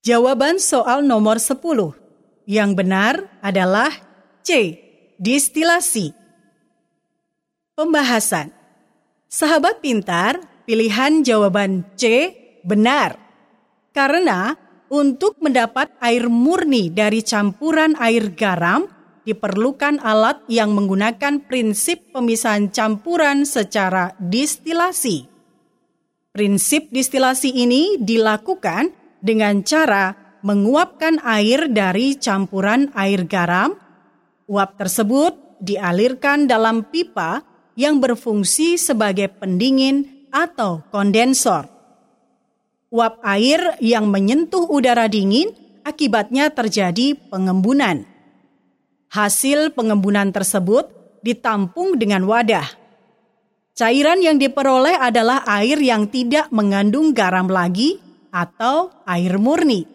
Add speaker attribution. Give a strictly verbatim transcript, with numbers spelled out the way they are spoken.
Speaker 1: Jawaban soal nomor sepuluh. Yang benar adalah C. Distilasi. Pembahasan. Sahabat pintar, pilihan jawaban C benar. Karena untuk mendapat air murni dari campuran air garam, diperlukan alat yang menggunakan prinsip pemisahan campuran secara distilasi. Prinsip distilasi ini dilakukan dengan cara menguapkan air dari campuran air garam. Uap tersebut dialirkan dalam pipa yang berfungsi sebagai pendingin atau kondensor. Uap air yang menyentuh udara dingin akibatnya terjadi pengembunan. Hasil pengembunan tersebut ditampung dengan wadah. Cairan yang diperoleh adalah air yang tidak mengandung garam lagi atau air murni.